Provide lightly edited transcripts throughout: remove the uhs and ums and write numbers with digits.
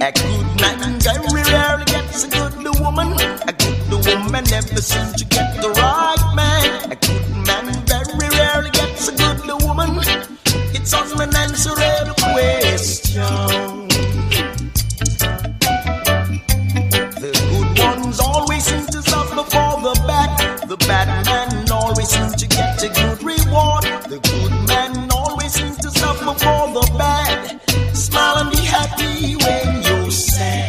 A good man very rarely gets a good woman. A good woman never seems to get the right man. A good man very rarely gets a good woman. It's unanswerable question. The good ones always seem to suffer for the bad. The bad man always seems to get a good reward. The good man always seems to suffer for the bad. Smile and be happy when you're sad.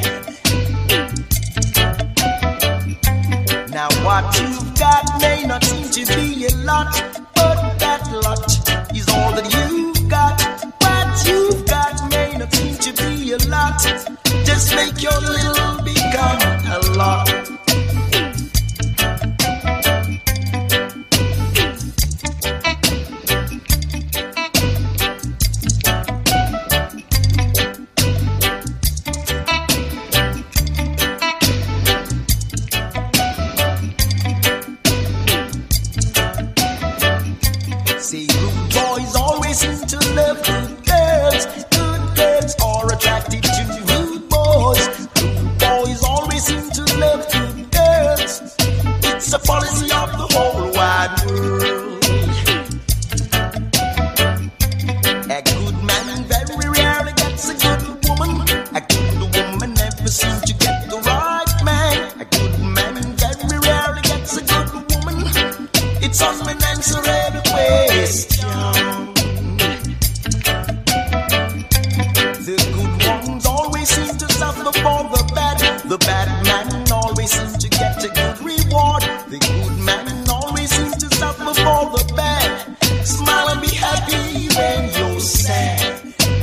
Now what you've got may not seem to be a lot, but that lot is all that you've got. What you've got may not seem to be a lot. Just make your little become a lot. See, good boys always seem to love good girls. Good girls are attracted to good boys. Good boys always seem to love good girls. It's a policy of the whole wide world. A good man very rarely gets a good woman. A good woman never seems to get the right man. A good man very rarely gets a good woman. It's unanswerable question. The good ones always seem to suffer for the bad. The bad man always seems to get a good reward. The good man always seems to suffer for the bad. Smile and be happy when you're sad.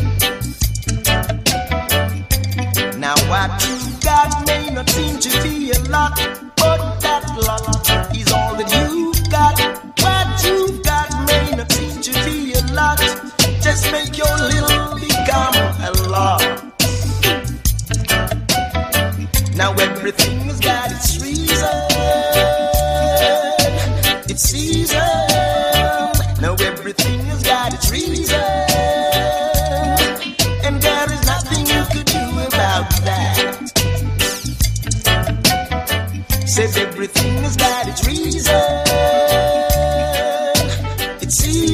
Now what you've got may not seem to be a lot, but that lot is all that you've got. What you've got may not seem to be a lot. Just make your little become a lot. Now everything has got its reason, its season. Now everything has got its reason, and there is nothing you could do about that. Says everything has got its reason, its season.